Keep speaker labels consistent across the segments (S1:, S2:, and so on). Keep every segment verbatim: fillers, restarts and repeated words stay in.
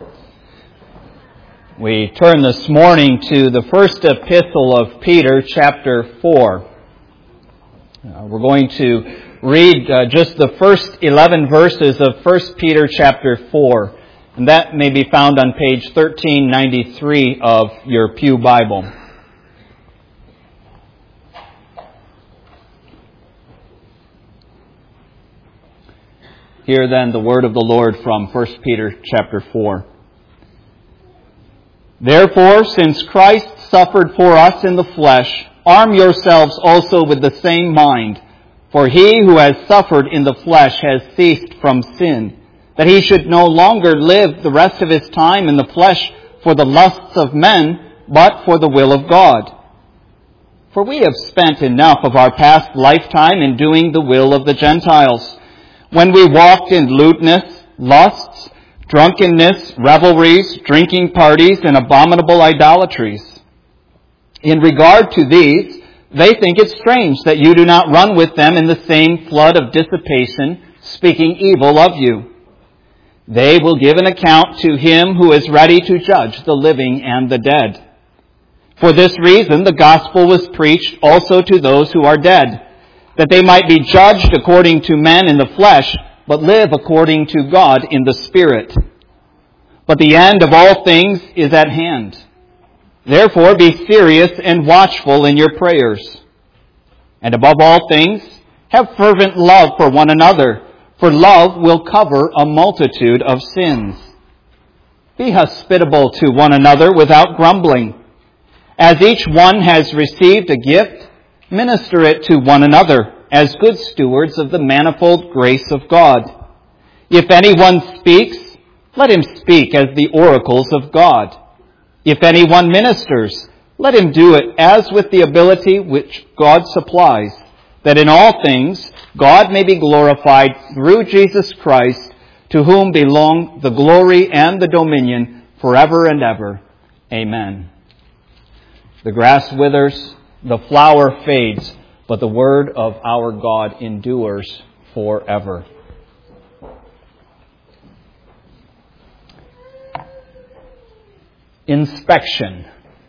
S1: We turn this morning to the first epistle of Peter, chapter four. Uh, we're going to read uh, just the first eleven verses of First Peter chapter four, and that may be found on page thirteen ninety-three of your Pew Bible. Hear then the word of the Lord from First Peter chapter four. Therefore, since Christ suffered for us in the flesh, arm yourselves also with the same mind. For he who has suffered in the flesh has ceased from sin, that he should no longer live the rest of his time in the flesh for the lusts of men, but for the will of God. For we have spent enough of our past lifetime in doing the will of the Gentiles, when we walked in lewdness, lusts, drunkenness, revelries, drinking parties, and abominable idolatries. In regard to these, they think it strange that you do not run with them in the same flood of dissipation, speaking evil of you. They will give an account to him who is ready to judge the living and the dead. For this reason, the gospel was preached also to those who are dead, that they might be judged according to men in the flesh, but live according to God in the Spirit. But the end of all things is at hand. Therefore be serious and watchful in your prayers. And above all things, have fervent love for one another, for love will cover a multitude of sins. Be hospitable to one another without grumbling. As each one has received a gift, minister it to one another, as good stewards of the manifold grace of God. If anyone speaks, let him speak as the oracles of God. If anyone ministers, let him do it as with the ability which God supplies, that in all things God may be glorified through Jesus Christ, to whom belong the glory and the dominion forever and ever. Amen. The grass withers, the flower fades, but the word of our God endures forever. Inspection.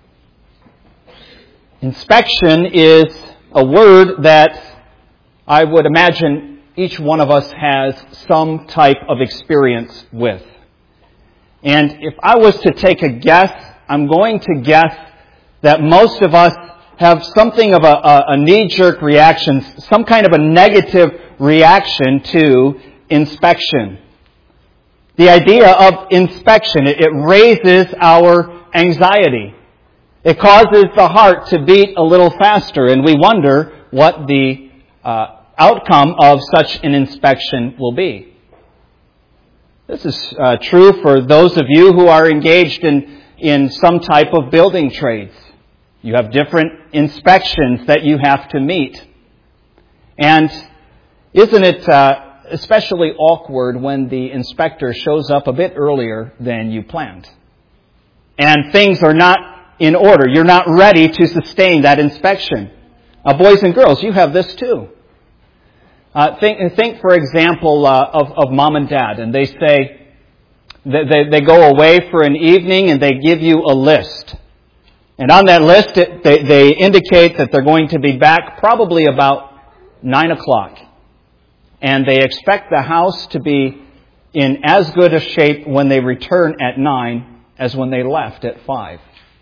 S1: Inspection is a word that I would imagine each one of us has some type of experience with. And if I was to take a guess, I'm going to guess that most of us have something of a, a, a knee-jerk reaction, some kind of a negative reaction to inspection. The idea of inspection, it, it raises our anxiety. It causes the heart to beat a little faster, and we wonder what the uh, outcome of such an inspection will be. This is uh, true for those of you who are engaged in, in some type of building trades. You have different inspections that you have to meet. And isn't it uh, especially awkward when the inspector shows up a bit earlier than you planned? And things are not in order. You're not ready to sustain that inspection. Uh, boys and girls, you have this too. Uh, think, think, for example, uh, of, of mom and dad, and they say, they, they, they go away for an evening and they give you a list. And on that list, it, they, they indicate that they're going to be back probably about nine o'clock. And they expect the house to be in as good a shape when they return at nine as when they left at five.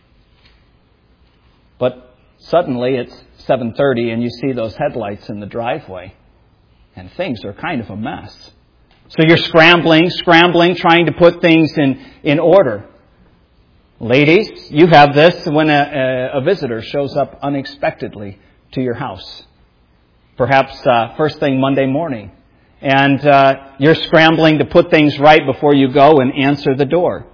S1: But suddenly it's seven thirty and you see those headlights in the driveway. And things are kind of a mess. So you're scrambling, scrambling, trying to put things in, in order. Ladies, you have this when a, a, a visitor shows up unexpectedly to your house. Perhaps uh, first thing Monday morning. And uh, you're scrambling to put things right before you go and answer the door.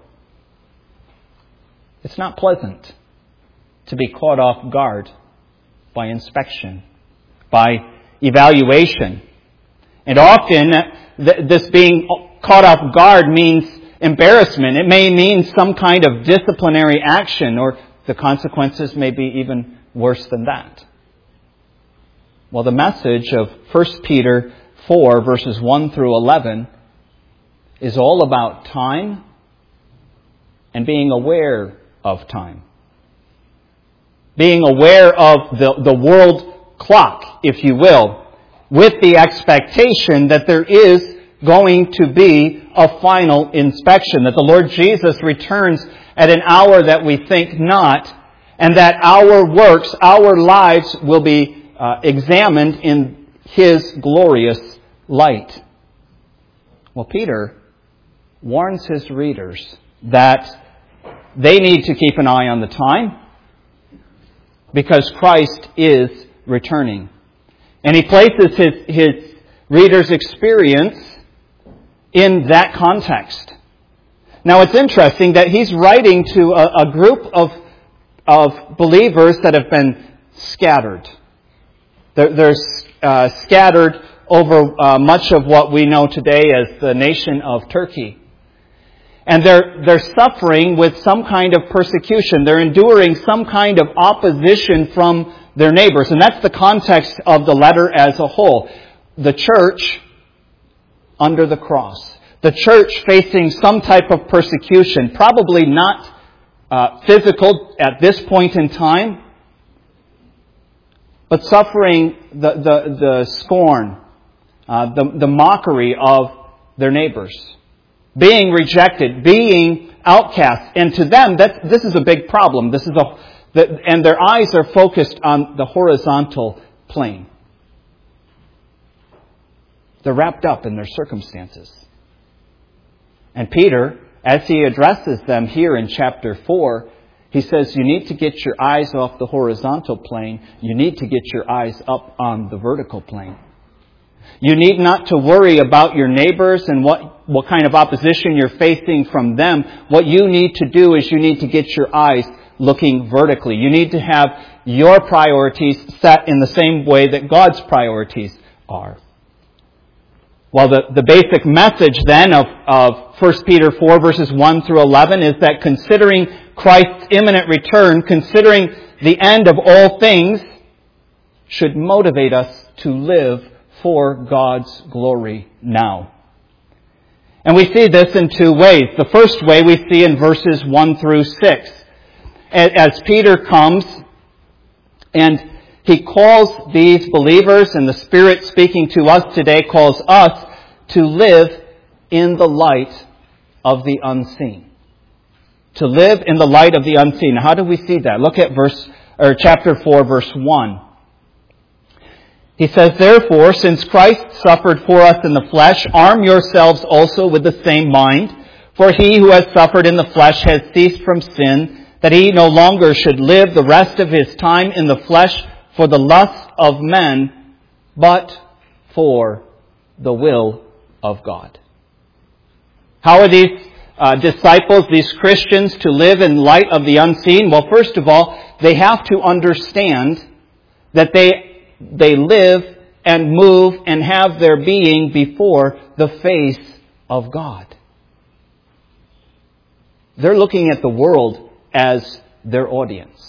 S1: It's not pleasant to be caught off guard by inspection, by evaluation. And often, th- this being caught off guard means embarrassment. It may mean some kind of disciplinary action, or the consequences may be even worse than that. Well, the message of First Peter four, verses one through eleven, is all about time and being aware of time. Being aware of the, the world clock, if you will, with the expectation that there is going to be a final inspection, that the Lord Jesus returns at an hour that we think not, and that our works, our lives will be uh, examined in His glorious light. Well, Peter warns his readers that they need to keep an eye on the time because Christ is returning. And he places his, his readers' experience in that context. Now, it's interesting that he's writing to a, a group of, of believers that have been scattered. They're, they're uh, scattered over uh, much of what we know today as the nation of Turkey. And they're, they're suffering with some kind of persecution. They're enduring some kind of opposition from their neighbors. And that's the context of the letter as a whole. The church under the cross. The church facing some type of persecution, probably not uh, physical at this point in time, but suffering the, the, the scorn, uh, the, the mockery of their neighbors. Being rejected, being outcast. And to them, that, this is a big problem. This is a, the, and their eyes are focused on the horizontal plane. They're wrapped up in their circumstances. And Peter, as he addresses them here in chapter four, he says, you need to get your eyes off the horizontal plane. You need to get your eyes up on the vertical plane. You need not to worry about your neighbors and what, what kind of opposition you're facing from them. What you need to do is you need to get your eyes looking vertically. You need to have your priorities set in the same way that God's priorities are. Well, the, the basic message then of, of First Peter four verses one through eleven is that considering Christ's imminent return, considering the end of all things, should motivate us to live for God's glory now. And we see this in two ways. The first way we see in verses one through six. As Peter comes and he calls these believers, and the Spirit speaking to us today calls us to live in the light of the unseen. To live in the light of the unseen. How do we see that? Look at verse or chapter four, verse one. He says, therefore, since Christ suffered for us in the flesh, arm yourselves also with the same mind. For he who has suffered in the flesh has ceased from sin, that he no longer should live the rest of his time in the flesh for the lust of men, but for the will of God. How are these uh, disciples, these Christians, to live in light of the unseen? Well, first of all, they have to understand that they They live and move and have their being before the face of God. They're looking at the world as their audience.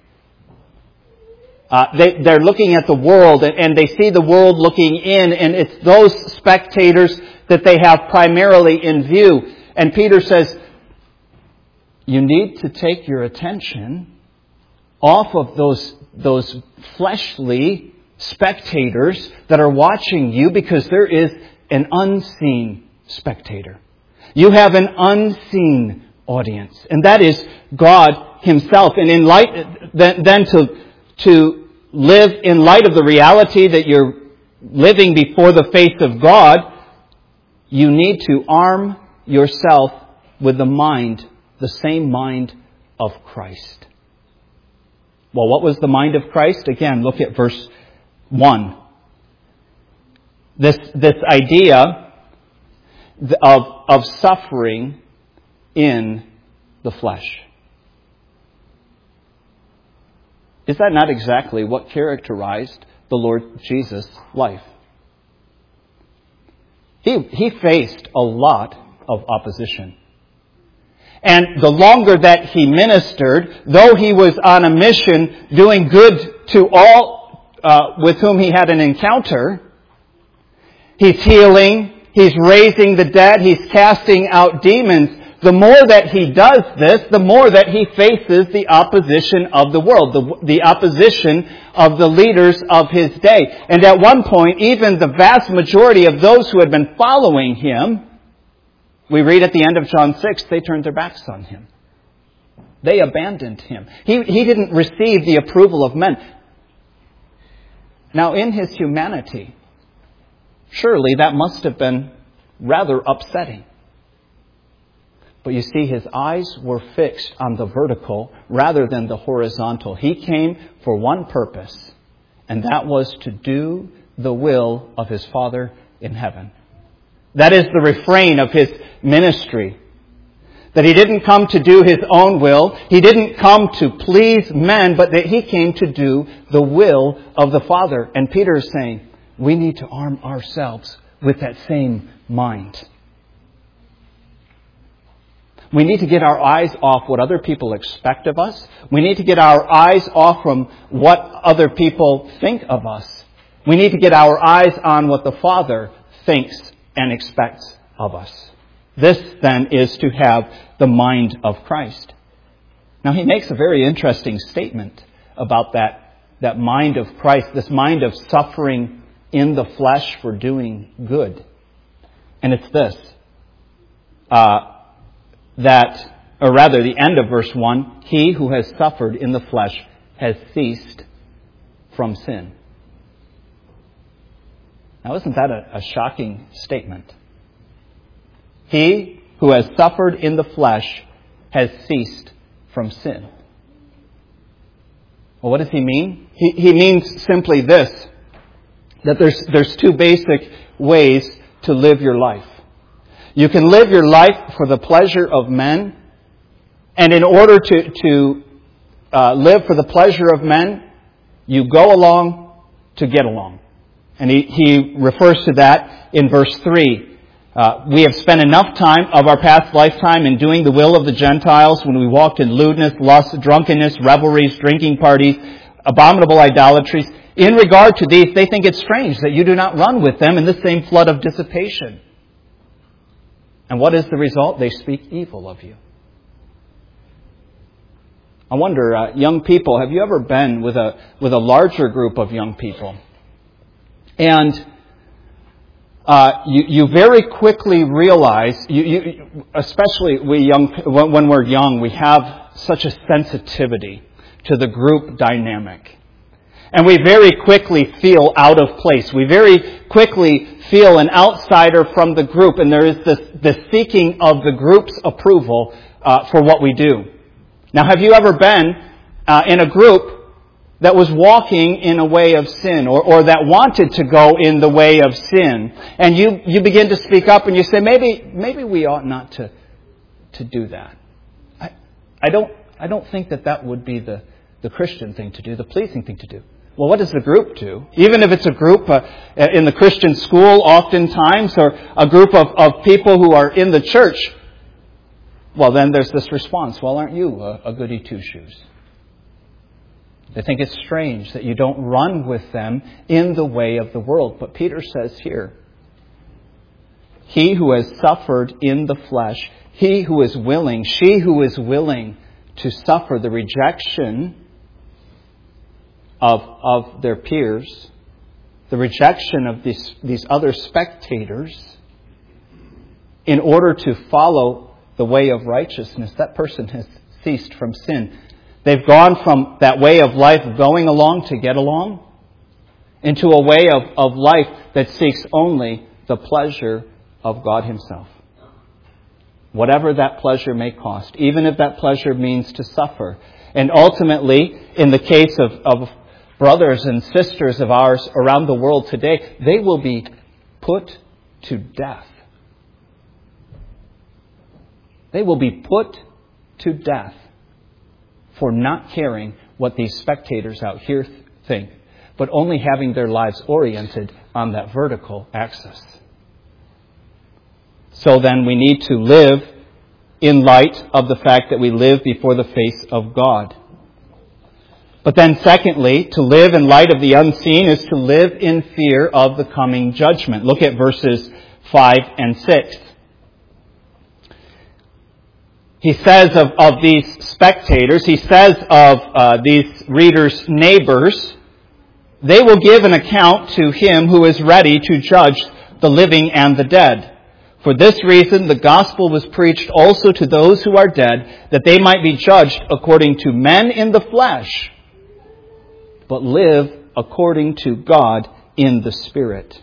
S1: Uh, they, they're looking at the world and, and they see the world looking in, and it's those spectators that they have primarily in view. And Peter says, you need to take your attention off of those, those fleshly spectators that are watching you, because there is an unseen spectator. You have an unseen audience, and that is God Himself. And in light, then, then to, to live in light of the reality that you're living before the face of God, you need to arm yourself with the mind, the same mind of Christ. Well, what was the mind of Christ? Again, look at verse one. This, this idea of, of suffering in the flesh. Is that not exactly what characterized the Lord Jesus' life? He, he faced a lot of opposition. And the longer that He ministered, though He was on a mission doing good to all Uh, with whom He had an encounter, He's healing, He's raising the dead, He's casting out demons. the more that he does this, the more that he faces the opposition of the world, the, the opposition of the leaders of his day. And at one point, even the vast majority of those who had been following him, we read at the end of John six, they turned their backs on him. They abandoned him. He, he didn't receive the approval of men. Now, in his humanity, surely that must have been rather upsetting. But you see, his eyes were fixed on the vertical rather than the horizontal. He came for one purpose, and that was to do the will of his Father in heaven. That is the refrain of his ministry. That he didn't come to do his own will. He didn't come to please men, but that he came to do the will of the Father. And Peter is saying, we need to arm ourselves with that same mind. We need to get our eyes off what other people expect of us. We need to get our eyes off from what other people think of us. We need to get our eyes on what the Father thinks and expects of us. This, then, is to have the mind of Christ. Now, he makes a very interesting statement about that, that mind of Christ, this mind of suffering in the flesh for doing good. And it's this, uh, that, or rather, the end of verse one, he who has suffered in the flesh has ceased from sin. Now, isn't that a, a shocking statement? He who has suffered in the flesh has ceased from sin. Well, what does he mean? He, he means simply this, that there's, there's two basic ways to live your life. You can live your life for the pleasure of men, and in order to, to uh, live for the pleasure of men, you go along to get along. And he, he refers to that in verse three. Uh, we have spent enough time of our past lifetime in doing the will of the Gentiles when we walked in lewdness, lust, drunkenness, revelries, drinking parties, abominable idolatries. In regard to these, they think it's strange that you do not run with them in the same flood of dissipation. And what is the result? They speak evil of you. I wonder, uh, young people, have you ever been with a with a larger group of young people? And uh, you, you very quickly realize, you, you, especially we young, when we're young, we have such a sensitivity to the group dynamic. And we very quickly feel out of place. We very quickly feel an outsider from the group. And there is this, this seeking of the group's approval uh, for what we do. Now, have you ever been uh, in a group that was walking in a way of sin, or, or that wanted to go in the way of sin? And you, you begin to speak up and you say, maybe maybe we ought not to to do that. I, I don't I don't think that that would be the, the Christian thing to do, the pleasing thing to do. Well, what does the group do? Even if it's a group uh, in the Christian school oftentimes, or a group of, of people who are in the church, well, then there's this response, well, aren't you a, a goody two-shoes? They think it's strange that you don't run with them in the way of the world. But Peter says here, he who has suffered in the flesh, he who is willing, she who is willing to suffer the rejection of, of their peers, the rejection of these, these other spectators, in order to follow the way of righteousness, that person has ceased from sin. They've gone from that way of life going along to get along into a way of, of life that seeks only the pleasure of God Himself. Whatever that pleasure may cost, even if that pleasure means to suffer. And ultimately, in the case of, of brothers and sisters of ours around the world today, they will be put to death. They will be put to death for not caring what these spectators out here th- think, but only having their lives oriented on that vertical axis. So then we need to live in light of the fact that we live before the face of God. But then secondly, to live in light of the unseen is to live in fear of the coming judgment. Look at verses five and six. He says of, of these spectators, he says of uh, these readers' neighbors, they will give an account to him who is ready to judge the living and the dead. For this reason, the gospel was preached also to those who are dead, that they might be judged according to men in the flesh, but live according to God in the Spirit.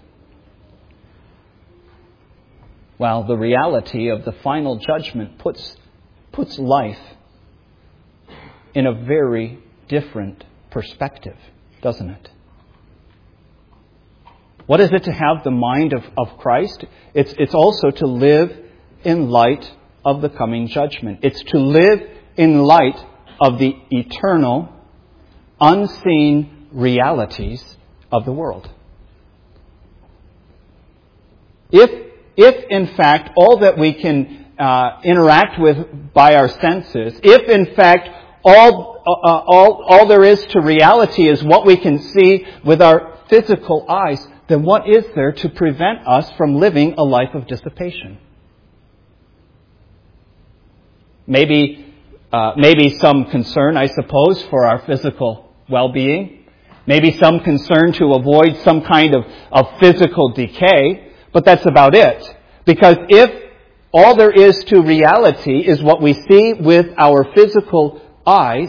S1: While the reality of the final judgment puts, puts life in a very different perspective, doesn't it? What is it to have the mind of, of Christ? It's, it's also to live in light of the coming judgment. It's to live in light of the eternal, unseen realities of the world. If, if in fact, all that we can uh, interact with by our senses, if in fact all, uh, all, all there is to reality is what we can see with our physical eyes, then what is there to prevent us from living a life of dissipation? Maybe, uh, maybe some concern, I suppose, for our physical well-being. Maybe some concern to avoid some kind of, of physical decay. But that's about it. Because if all there is to reality is what we see with our physical eyes,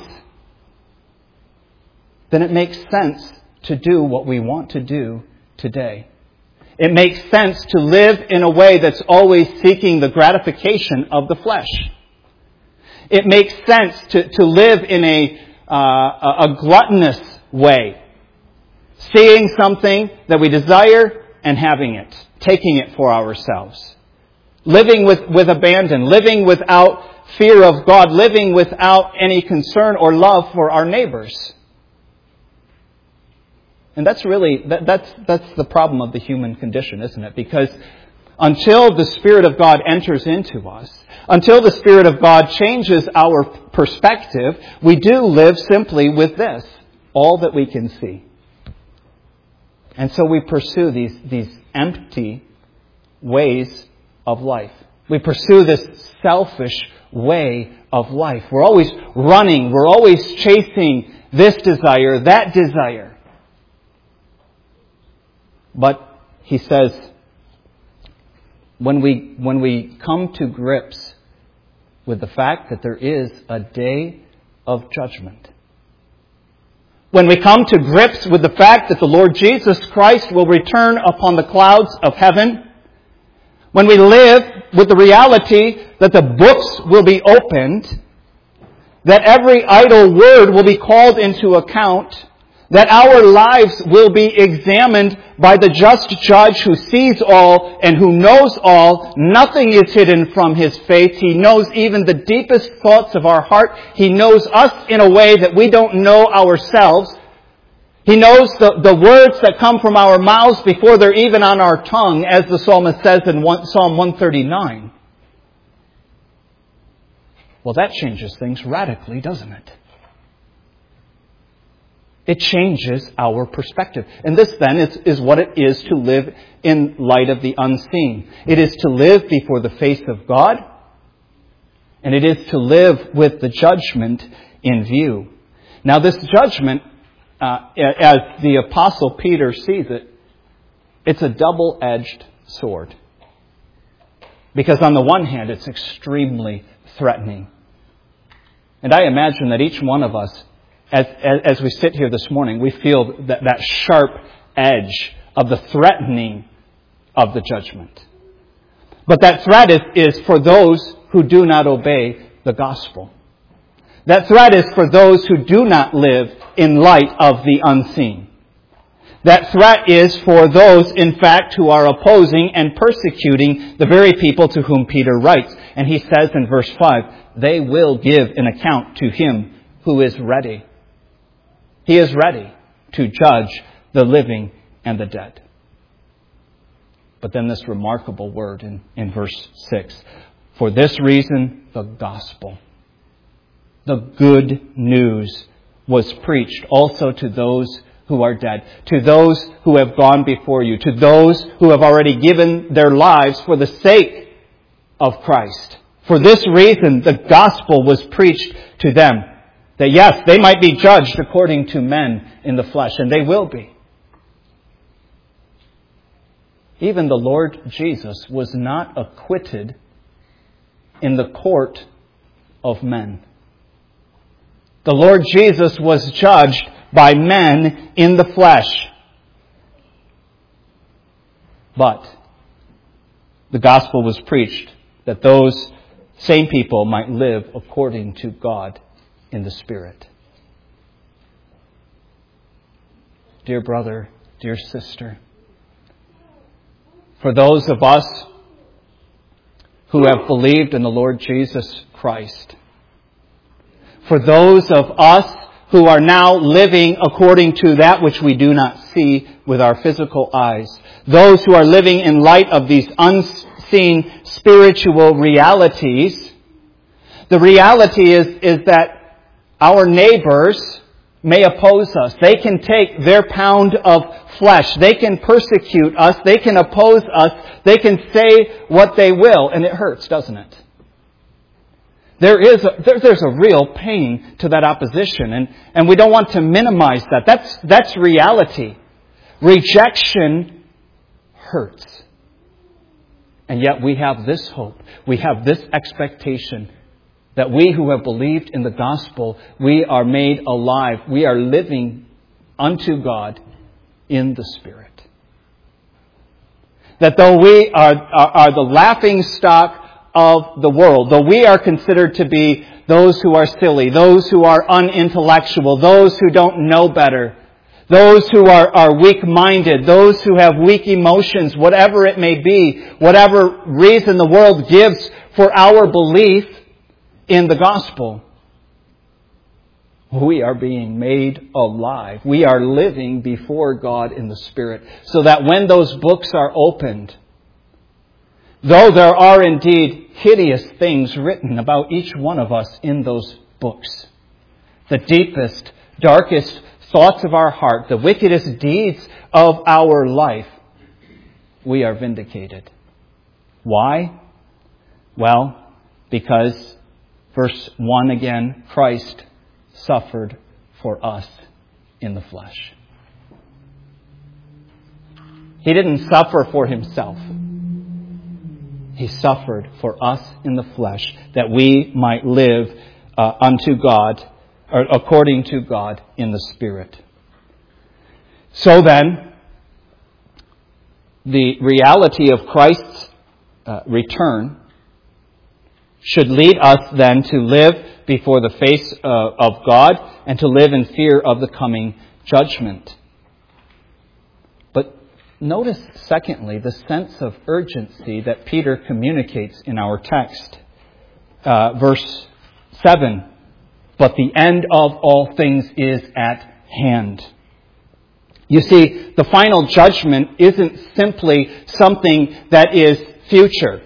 S1: then it makes sense to do what we want to do today. It makes sense to live in a way that's always seeking the gratification of the flesh. It makes sense to, to live in a, uh, a gluttonous way. Seeing something that we desire and having it. Taking it for ourselves. Living with, with abandon. Living without fear of God. Living without any concern or love for our neighbors. And that's really, that, that's, that's the problem of the human condition, isn't it? Because until the Spirit of God enters into us, until the Spirit of God changes our perspective, we do live simply with this, all that we can see. And so we pursue these, these empty ways of life. We pursue this selfish way of life. We're always running, we're always chasing this desire, that desire. But he says, when we, when we come to grips with the fact that there is a day of judgment, when we come to grips with the fact that the Lord Jesus Christ will return upon the clouds of heaven, when we live with the reality that the books will be opened, that every idle word will be called into account, that our lives will be examined by the just judge who sees all and who knows all. Nothing is hidden from His face. He knows even the deepest thoughts of our heart. He knows us in a way that we don't know ourselves. He knows the, the words that come from our mouths before they're even on our tongue, as the psalmist says in one, Psalm one thirty-nine. Well, that changes things radically, doesn't it? It changes our perspective. And this then is, is what it is to live in light of the unseen. It is to live before the face of God. And it is to live with the judgment in view. Now this judgment, uh, as the Apostle Peter sees it, it's a double-edged sword. Because on the one hand, it's extremely threatening. And I imagine that each one of us, As, as, as we sit here this morning, we feel that, that sharp edge of the threatening of the judgment. But that threat is, is for those who do not obey the gospel. That threat is for those who do not live in light of the unseen. That threat is for those, in fact, who are opposing and persecuting the very people to whom Peter writes. And he says in verse five, they will give an account to him who is ready. He is ready to judge the living and the dead. But then this remarkable word in, in verse six. For this reason, the gospel, the good news, was preached also to those who are dead, to those who have gone before you, to those who have already given their lives for the sake of Christ, For this reason, the gospel was preached to them. That yes, they might be judged according to men in the flesh, and they will be. Even the Lord Jesus was not acquitted in the court of men. The Lord Jesus was judged by men in the flesh. But the gospel was preached that those same people might live according to God in the Spirit. Dear brother, dear sister, for those of us who have believed in the Lord Jesus Christ, for those of us who are now living according to that which we do not see with our physical eyes, those who are living in light of these unseen spiritual realities, the reality is, is that our neighbors may oppose us. They can take their pound of flesh. They can persecute us. They can oppose us. They can say what they will. And it hurts, doesn't it? There is a, there, there's a real pain to that opposition. And, and we don't want to minimize that. That's, that's reality. Rejection hurts. And yet we have this hope. We have this expectation that we who have believed in the gospel, we are made alive. We are living unto God in the Spirit. That though we are, are, are the laughing stock of the world, though we are considered to be those who are silly, those who are unintellectual, those who don't know better, those who are, are weak-minded, those who have weak emotions, whatever it may be, whatever reason the world gives for our belief in the gospel, we are being made alive. We are living before God in the Spirit. So that when those books are opened, though there are indeed hideous things written about each one of us in those books, the deepest, darkest thoughts of our heart, the wickedest deeds of our life, we are vindicated. Why? Well, because verse one again, Christ suffered for us in the flesh. He didn't suffer for himself. He suffered for us in the flesh that we might live uh, unto God, or according to God in the Spirit. So then, the reality of Christ's uh, return should lead us then to live before the face uh, of God and to live in fear of the coming judgment. But notice, secondly, the sense of urgency that Peter communicates in our text. Uh, verse seven, but the end of all things is at hand. You see, the final judgment isn't simply something that is future.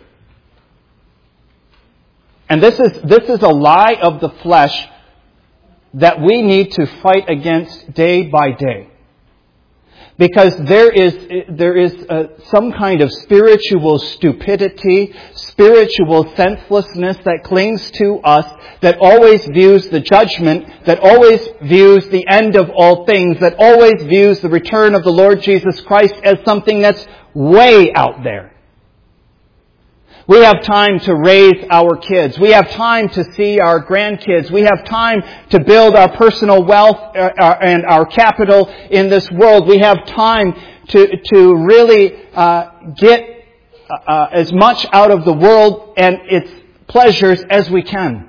S1: And this is this is a lie of the flesh that we need to fight against day by day. Because there is there is uh, some kind of spiritual stupidity, spiritual senselessness that clings to us, that always views the judgment, that always views the end of all things, that always views the return of the Lord Jesus Christ as something that's way out there. We have time to raise our kids. We have time to see our grandkids. We have time to build our personal wealth and our capital in this world. We have time to, to really uh, get uh, as much out of the world and its pleasures as we can.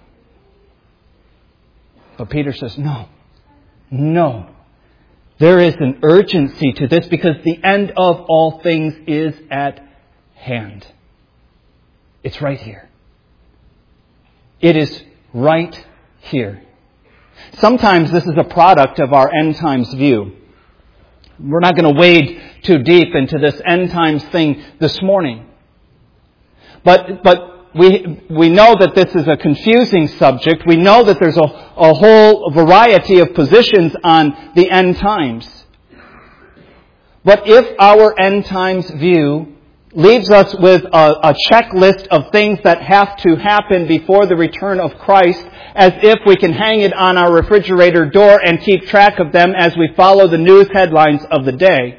S1: But Peter says, no, no. There is an urgency to this because the end of all things is at hand. It's right here. It is right here. Sometimes this is a product of our end times view. We're not going to wade too deep into this end times thing this morning. But but we we know that this is a confusing subject. We know that there's a, a whole variety of positions on the end times. But if our end times view leaves us with a, a checklist of things that have to happen before the return of Christ, as if we can hang it on our refrigerator door and keep track of them as we follow the news headlines of the day.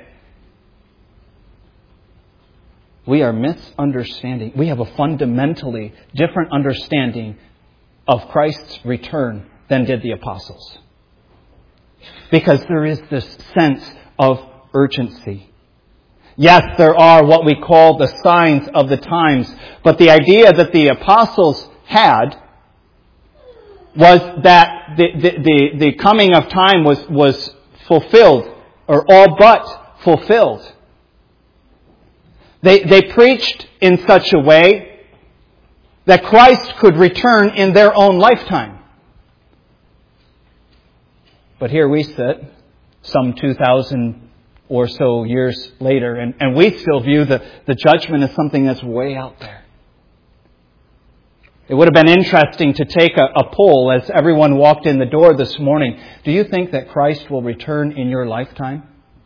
S1: We are misunderstanding. We have a fundamentally different understanding of Christ's return than did the apostles. Because there is this sense of urgency. Yes, there are what we call the signs of the times, but the idea that the apostles had was that the, the, the, the coming of time was, was fulfilled, or all but fulfilled. They, they preached in such a way that Christ could return in their own lifetime. But here we sit, some two thousand or so years later, and, and we still view the, the judgment as something that's way out there. It would have been interesting to take a, a poll as everyone walked in the door this morning. Do you think that Christ will return in your lifetime?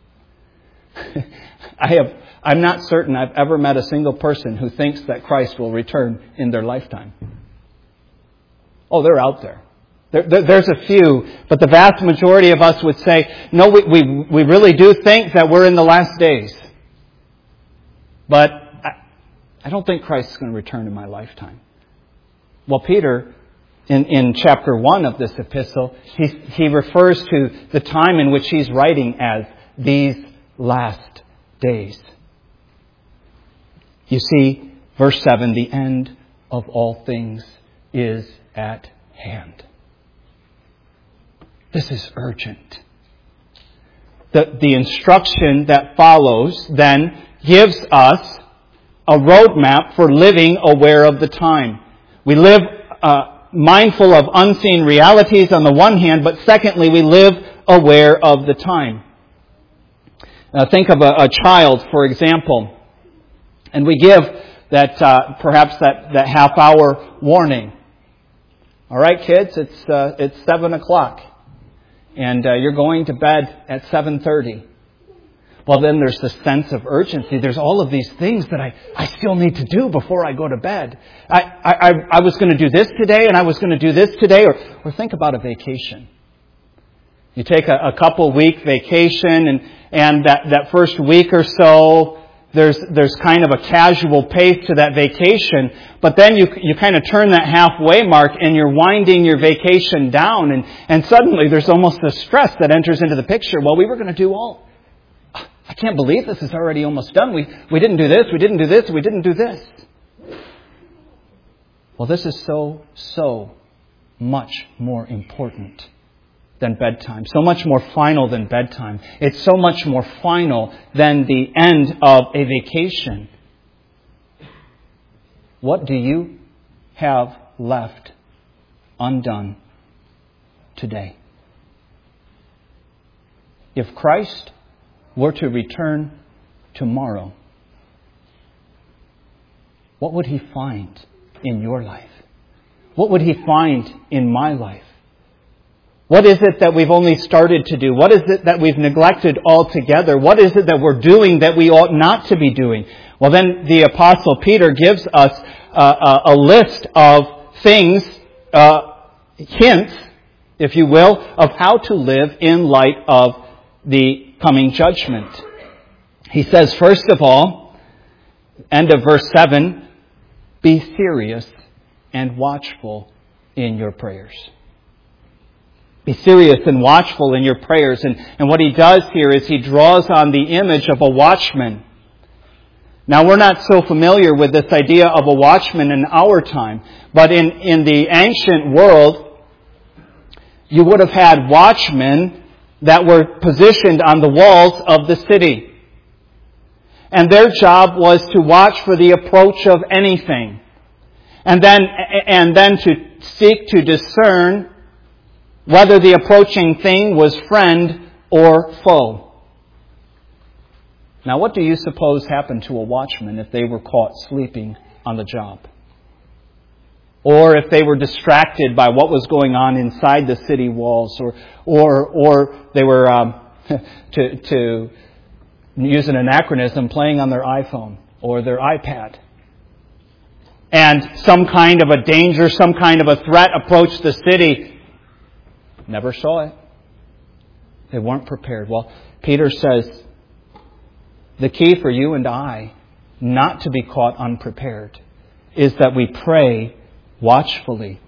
S1: I have, I'm not certain I've ever met a single person who thinks that Christ will return in their lifetime. Oh, they're out there. There, there. There's a few, but the vast majority of us would say, no, we, we, we really do think that we're in the last days. But I, I don't think Christ is going to return in my lifetime. Well, Peter, in, in chapter one of this epistle, he, he refers to the time in which he's writing as these last days. You see, verse seven, the end of all things is at hand. This is urgent. The, the instruction that follows then gives us a roadmap for living aware of the time. We live uh, mindful of unseen realities on the one hand, but secondly, we live aware of the time. Now think of a, a child, for example, and we give that uh, perhaps that, that half hour warning. All right, kids, it's uh, it's seven o'clock, and uh, you're going to bed at seven thirty. Well, then there's the sense of urgency. There's all of these things that I, I still need to do before I go to bed. I, I, I was going to do this today, and I was going to do this today. Or, or think about a vacation. You take a, a couple week vacation, and, and that, that first week or so, there's there's kind of a casual pace to that vacation. But then you you kind of turn that halfway mark, and you're winding your vacation down, and, and suddenly there's almost a stress that enters into the picture. Well, we were going to do all... I can't believe this is already almost done. We we didn't do this, we didn't do this, we didn't do this. Well, this is so, so much more important than bedtime. So much more final than bedtime. It's so much more final than the end of a vacation. What do you have left undone today? If Christ were to return tomorrow, what would He find in your life? What would He find in my life? What is it that we've only started to do? What is it that we've neglected altogether? What is it that we're doing that we ought not to be doing? Well, then the Apostle Peter gives us uh, a, a list of things, uh, hints, if you will, of how to live in light of the coming judgment. He says, first of all, end of verse seven, be serious and watchful in your prayers. Be serious and watchful in your prayers. And, and what he does here is he draws on the image of a watchman. Now, we're not so familiar with this idea of a watchman in our time, but in, in the ancient world, you would have had watchmen that were positioned on the walls of the city. And their job was to watch for the approach of anything. And then, and then to seek to discern whether the approaching thing was friend or foe. Now, what do you suppose happened to a watchman if they were caught sleeping on the job? Or if they were distracted by what was going on inside the city walls, or or or they were, um, to, to use an anachronism, playing on their iPhone. or their iPad. And some kind of a danger, some kind of a threat approached the city. Never saw it. They weren't prepared. Well, Peter says, the key for you and I not to be caught unprepared is that we pray watchfully.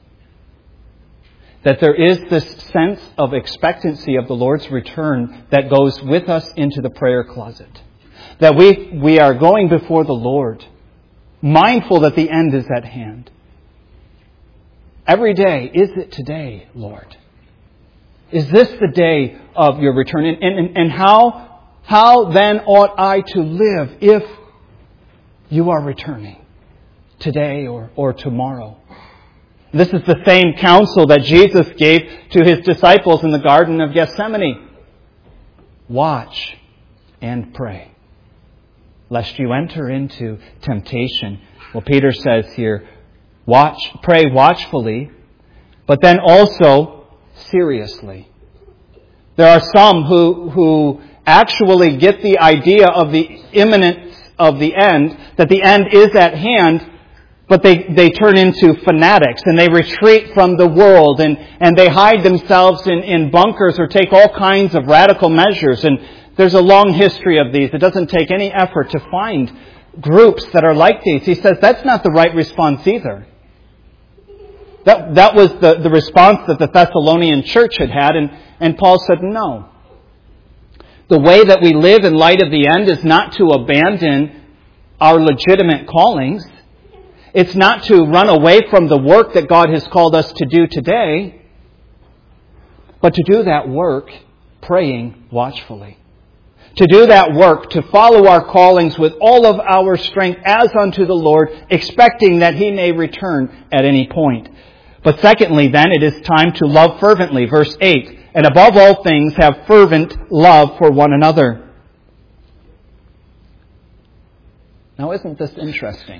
S1: That there is this sense of expectancy of the Lord's return that goes with us into the prayer closet. That we, we are going before the Lord, mindful that the end is at hand. Every day, is it today, Lord? Is this the day of your return? And, and, and how, how then ought I to live if you are returning today or, or tomorrow? This is the same counsel that Jesus gave to His disciples in the Garden of Gethsemane. Watch and pray, lest you enter into temptation. Well, Peter says here, watch, pray watchfully, but then also seriously. There are some who, who actually get the idea of the imminence of the end, that the end is at hand, but they, they turn into fanatics and they retreat from the world and, and they hide themselves in, in bunkers or take all kinds of radical measures. And there's a long history of these. It doesn't take any effort to find groups that are like these. He says that's not the right response either. That, that was the, the response that the Thessalonian church had had, and, and Paul said no. The way that we live in light of the end is not to abandon our legitimate callings. It's not to run away from the work that God has called us to do today, but to do that work praying watchfully. To do that work, to follow our callings with all of our strength as unto the Lord, expecting that He may return at any point. But secondly, then, it is time to love fervently. Verse eight, and above all things have fervent love for one another. Now, isn't this interesting?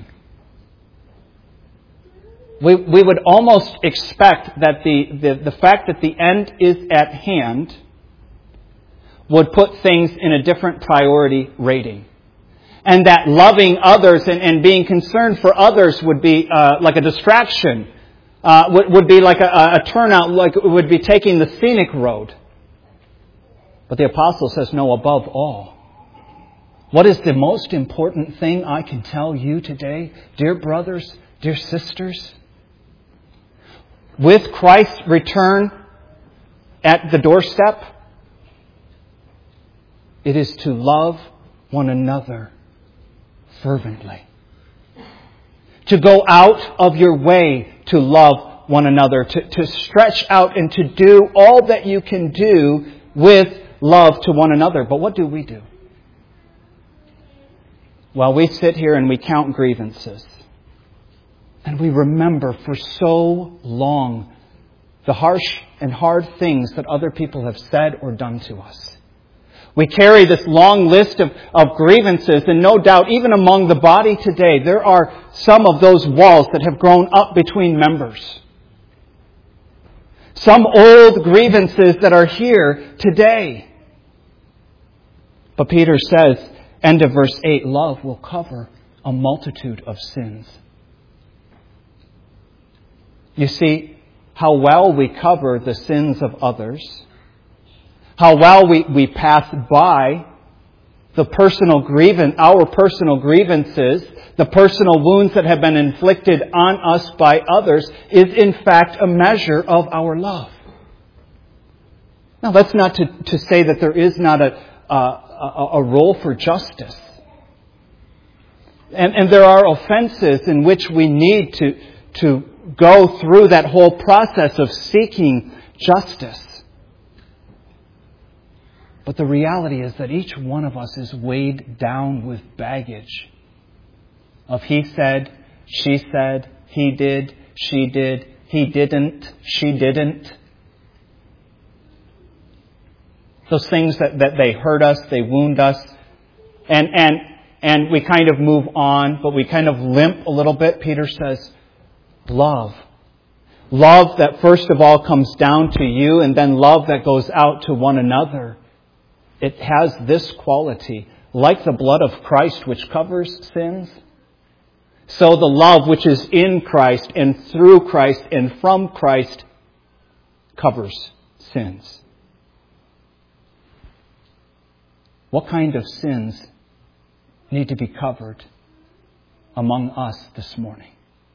S1: We, we would almost expect that the, the, the fact that the end is at hand would put things in a different priority rating. And that loving others and, and being concerned for others would be uh, like a distraction, uh, would, would be like a, a turnout, like it would be taking the scenic road. But the apostle says, no, above all. What is the most important thing I can tell you today, dear brothers, dear sisters? With Christ's return at the doorstep, it is to love one another fervently. To go out of your way to love one another. To, to stretch out and to do all that you can do with love to one another. But what do we do? Well, we sit here and we count grievances. And we remember for so long the harsh and hard things that other people have said or done to us. We carry this long list of, of grievances, and no doubt, even among the body today, there are some of those walls that have grown up between members. Some old grievances that are here today. But Peter says, end of verse eight, love will cover a multitude of sins. You see, how well we cover the sins of others, how well we, we pass by the personal grievance, our personal grievances, the personal wounds that have been inflicted on us by others, is in fact a measure of our love. Now, that's not to, to say that there is not a, a, a role for justice. And, and there are offenses in which we need to, to go through that whole process of seeking justice. But the reality is that each one of us is weighed down with baggage of he said, she said, he did, she did, he didn't, she didn't. Those things that, that they hurt us, they wound us, and, and, and we kind of move on, but we kind of limp a little bit. Peter says, love. Love that first of all comes down to you, and then love that goes out to one another. It has this quality. like the blood of Christ which covers sins, so the love which is in Christ and through Christ and from Christ covers sins. What kind of sins need to be covered among us this morning?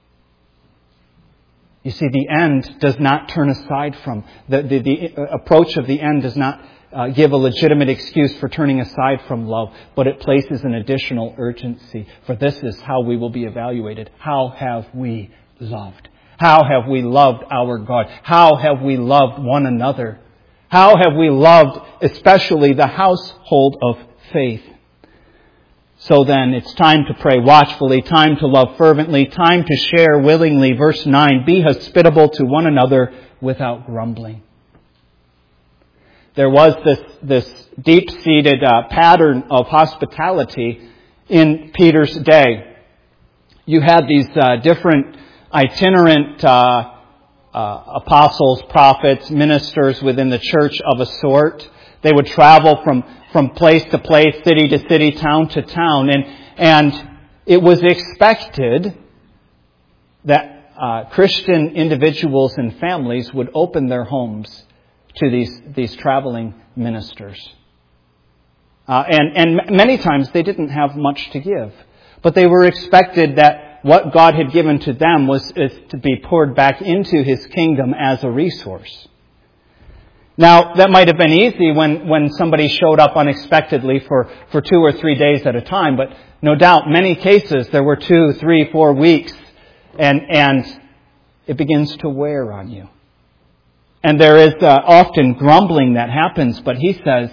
S1: You see, the end does not turn aside from, the, the, the approach of the end does not uh, give a legitimate excuse for turning aside from love, but it places an additional urgency. For this is how we will be evaluated. How have we loved? How have we loved our God? How have we loved one another? How have we loved especially the household of faith? So then, it's time to pray watchfully, time to love fervently, time to share willingly. Verse nine, be hospitable to one another without grumbling. There was this, this deep-seated uh, pattern of hospitality in Peter's day. You had these uh, different itinerant uh, uh, apostles, prophets, ministers within the church of a sort. They would travel from from place to place, city to city, town to town. And, and it was expected that uh, Christian individuals and families would open their homes to these, these traveling ministers. Uh, and, and many times they didn't have much to give. But they were expected that what God had given to them was is to be poured back into His kingdom as a resource. Now, that might have been easy when, when somebody showed up unexpectedly for, for two or three days at a time, but no doubt, many cases, there were two, three, four weeks, and, and it begins to wear on you. And there is uh, often grumbling that happens, but he says,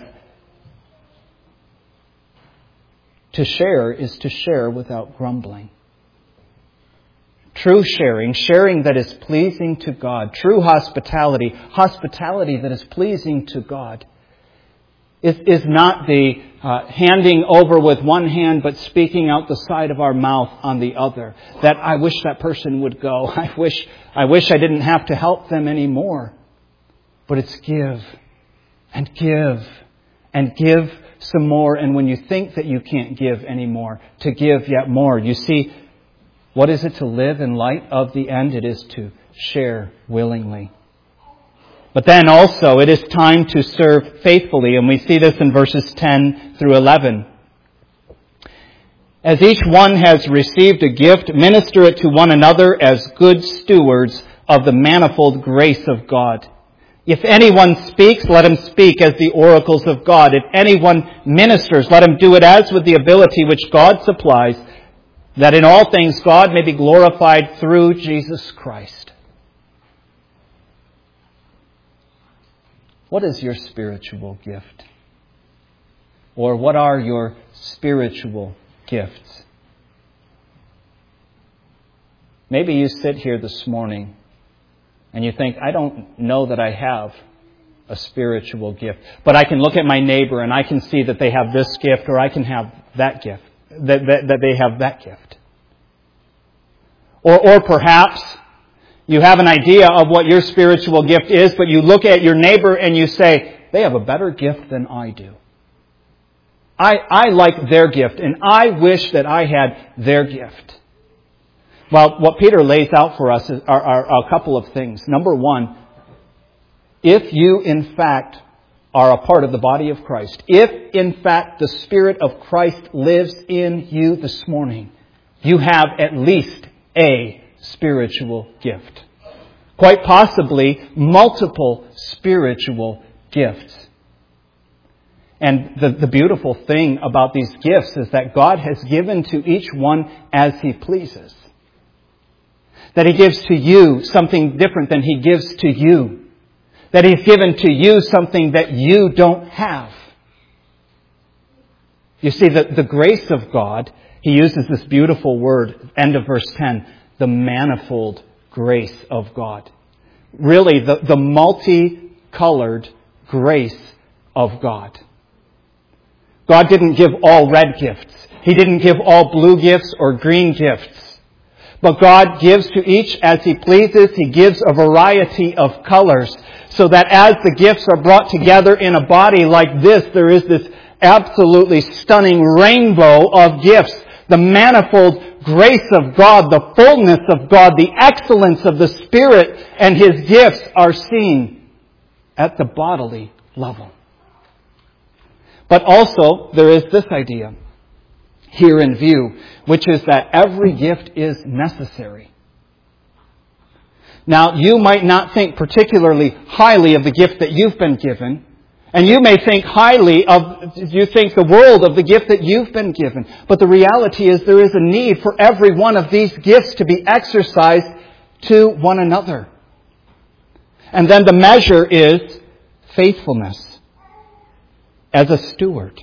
S1: to share is to share without grumbling. True sharing, sharing that is pleasing to God. True hospitality, hospitality that is pleasing to God, is, is not the uh, handing over with one hand but speaking out the side of our mouth on the other. That I wish that person would go. I wish, I wish I didn't have to help them anymore. But it's give and give and give some more. And when you think that you can't give anymore, to give yet more. You see, what is it to live in light of the end? It is to share willingly. But then also it is time to serve faithfully. And we see this in verses ten through eleven. As each one has received a gift, minister it to one another as good stewards of the manifold grace of God. If anyone speaks, let him speak as the oracles of God. If anyone ministers, let him do it as with the ability which God supplies, that in all things God may be glorified through Jesus Christ. What is your spiritual gift? Or what are your spiritual gifts? Maybe you sit here this morning and you think, I don't know that I have a spiritual gift, but I can look at my neighbor and I can see that they have this gift, or I can have that gift. That, that, that they have that gift. Or, or perhaps you have an idea of what your spiritual gift is, but you look at your neighbor and you say, they have a better gift than I do. I, I like their gift, and I wish that I had their gift. Well, what Peter lays out for us is, are, are a couple of things. Number one, if you in fact are a part of the body of Christ, if in fact the Spirit of Christ lives in you this morning, you have at least a spiritual gift. Quite possibly multiple spiritual gifts. And the, the beautiful thing about these gifts is that God has given to each one as He pleases. That He gives to you something different than He gives to you. That He's given to you something that you don't have. You see, the, the grace of God, He uses this beautiful word, end of verse ten, the manifold grace of God. Really, the, the multicolored grace of God. God didn't give all red gifts. He didn't give all blue gifts or green gifts. But God gives to each as He pleases. He gives a variety of colors, so that as the gifts are brought together in a body like this, there is this absolutely stunning rainbow of gifts. The manifold grace of God, the fullness of God, the excellence of the Spirit and His gifts are seen at the bodily level. But also, there is this idea here in view, which is that every gift is necessary. Now, you might not think particularly highly of the gift that you've been given, and you may think highly of, you think the world of the gift that you've been given. But the reality is there is a need for every one of these gifts to be exercised to one another. And then the measure is faithfulness as a steward.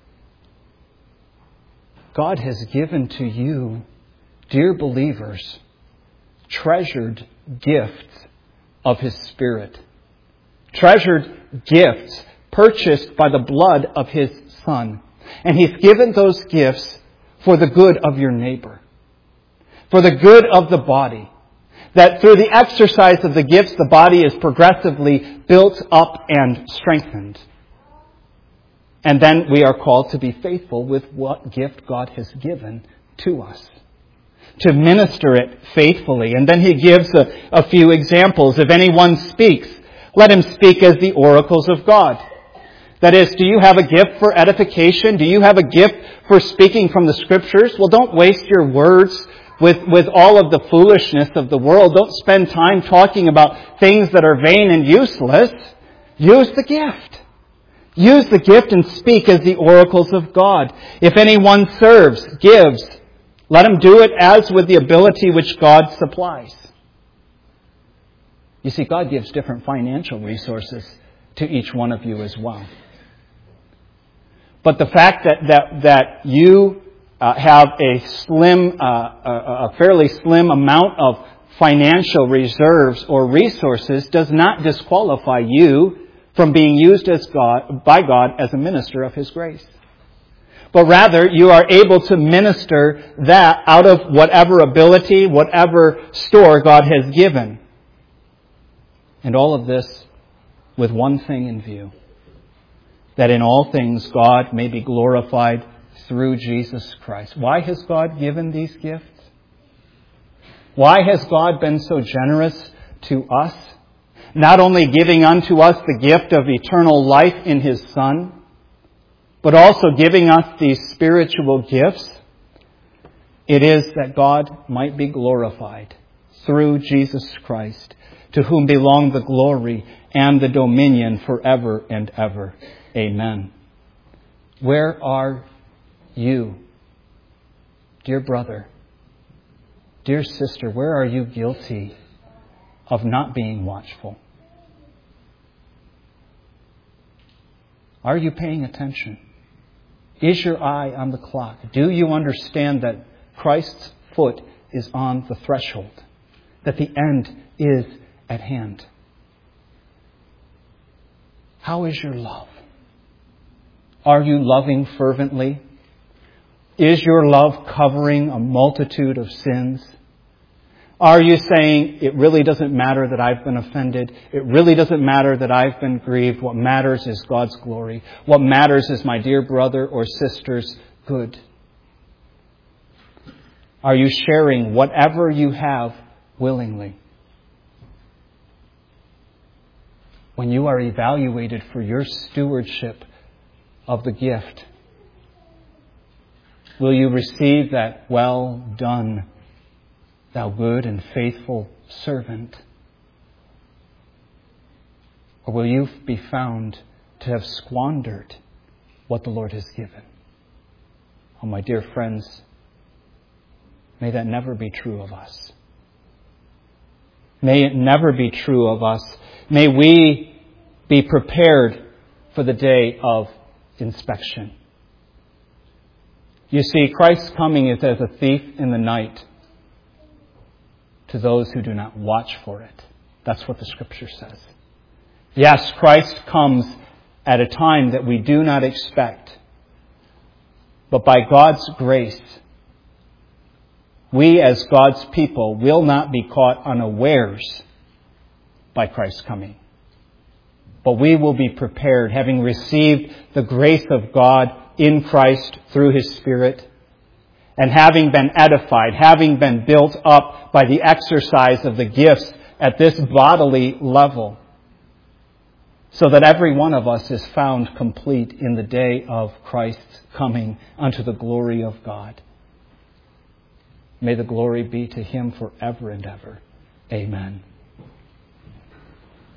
S1: God has given to you, dear believers, treasured gifts of His Spirit. Treasured gifts purchased by the blood of His Son. And He's given those gifts for the good of your neighbor. For the good of the body. That through the exercise of the gifts, the body is progressively built up and strengthened. And then we are called to be faithful with what gift God has given to us. To minister it faithfully. And then He gives a, a few examples. If anyone speaks, let him speak as the oracles of God. That is, do you have a gift for edification? Do you have a gift for speaking from the Scriptures? Well, don't waste your words with, with all of the foolishness of the world. Don't spend time talking about things that are vain and useless. Use the gift. Use the gift and speak as the oracles of God. If anyone serves, gives, let him do it as with the ability which God supplies. You see, God gives different financial resources to each one of you as well. But the fact that that, that you uh, have a slim, uh, a, a fairly slim amount of financial reserves or resources does not disqualify you from being used as God, by God as a minister of His grace. But rather, you are able to minister that out of whatever ability, whatever store God has given. And all of this with one thing in view. That in all things God may be glorified through Jesus Christ. Why has God given these gifts? Why has God been so generous to us? Not only giving unto us the gift of eternal life in His Son, but also giving us these spiritual gifts. It is that God might be glorified through Jesus Christ, to whom belong the glory and the dominion forever and ever. Amen. Where are you, dear brother, dear sister, where are you guilty of not being watchful? Are you paying attention? Is your eye on the clock? Do you understand that Christ's foot is on the threshold? That the end is at hand? How is your love? Are you loving fervently? Is your love covering a multitude of sins? Are you saying, it really doesn't matter that I've been offended. It really doesn't matter that I've been grieved. What matters is God's glory. What matters is my dear brother or sister's good. Are you sharing whatever you have willingly? When you are evaluated for your stewardship of the gift, will you receive that well done, thou good and faithful servant? Or will you be found to have squandered what the Lord has given? Oh, my dear friends, may that never be true of us. May it never be true of us. May we be prepared for the day of inspection. You see, Christ's coming is as a thief in the night to those who do not watch for it. That's what the Scripture says. Yes, Christ comes at a time that we do not expect. But by God's grace, we as God's people will not be caught unawares by Christ's coming.
S2: But we will be prepared, having received the grace of God in Christ through His Spirit, and having been edified, having been built up by the exercise of the gifts at this bodily level, so that every one of us is found complete in the day of Christ's coming unto the glory of God. May the glory be to Him forever and ever. Amen.